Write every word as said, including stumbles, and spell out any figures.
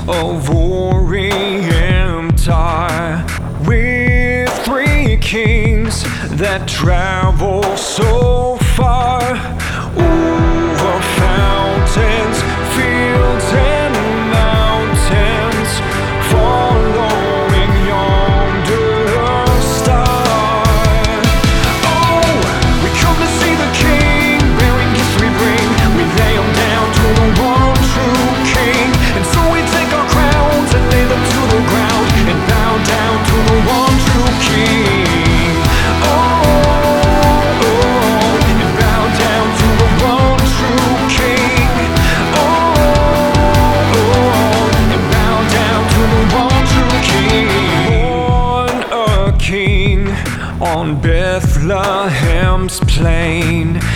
of Orientar, with three kings that travel so far, over fountains, fields, and mountains, following yonder star. Oh, we come to see the King, bearing gifts we bring. We lay them down to the one true King, and so we take our crowns and lay them to the ground and bow down to the one true King. Oh, oh, and bow down to the one true King. Oh, oh, and bow down to the one true King. Born a king on Bethlehem's plain,